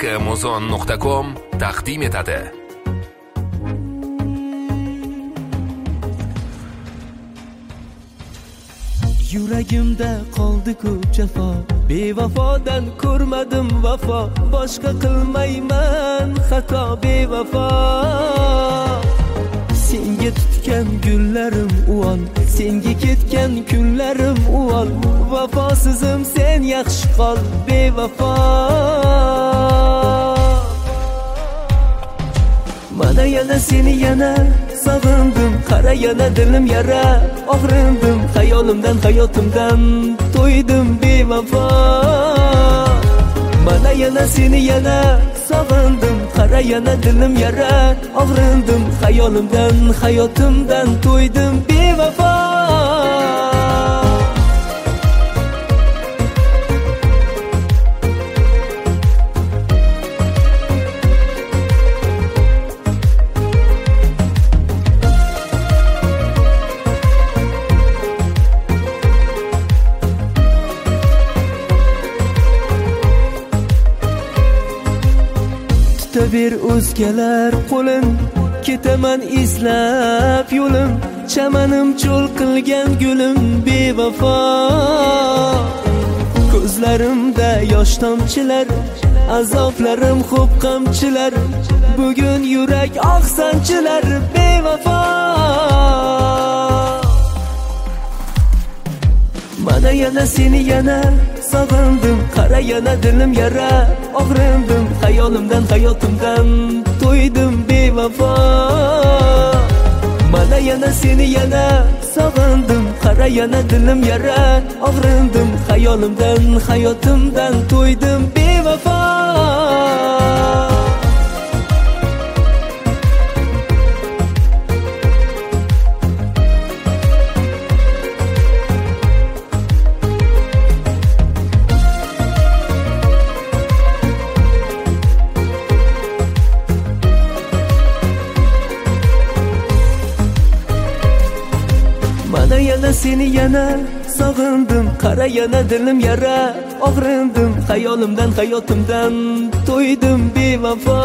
Muzon.com taqdim etadi. Yuragimda qoldi ko'p jafo, bevafodan ko'rmadim vafo, boshqa qilmayman xato bevafo. Senga tutgan gullarim uol, senga ketgan kunlarim uol, vafosizim sen yaxshi qol bevafo. Mana yana seni yana sog'indim, qara yana dilim yara, og'rindim, xayolimdan hayotimdan to'ydim bevafo. Mana yana seni yana sog'indim, qara yana dilim yara, og'rindim, xayolimdan hayotimdan to'ydim bevafo. Bir o'zgalar qo'lin, ketaman izlab yo'lim, chamanim cho'l qilgan gulim bevafo. Ko'zlarimda yosh tomchilar, azoblarim xo'p qamchilar, bugun yurak oqsanchilar bevafo. Mana yana seni yana sog'indim, qara yana dilim yara, og'rindim, xayolimdan hayotimdan to'ydim bevafo. Mana yana seni yana sog'indim, qara yana dilim yara, og'rindim, xayolimdan hayotimdan to'ydim bevafo. Mana yana seni yana sog'indim, qara yana dilim yara, og'rindim, xayolimdan hayotimdan to'ydim bevafo.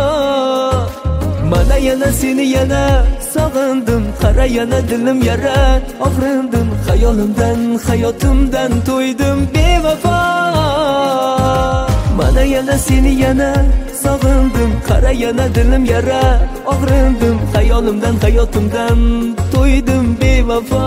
Mana yana seni yana sog'indim, qara yana dilim yara, og'rindim, xayolimdan hayotimdan to'ydim bevafo. Mana yana seni yana sog'indim, qara yana dilim yara, og'rindim, xayolimdan hayotimdan to'ydim bevafo.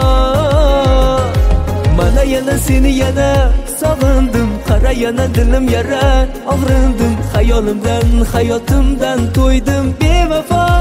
Mana yana seni yana sog'indim, qara yana dilim yara, og'rindim, xayolimdan hayotimdan to'ydim bevafo.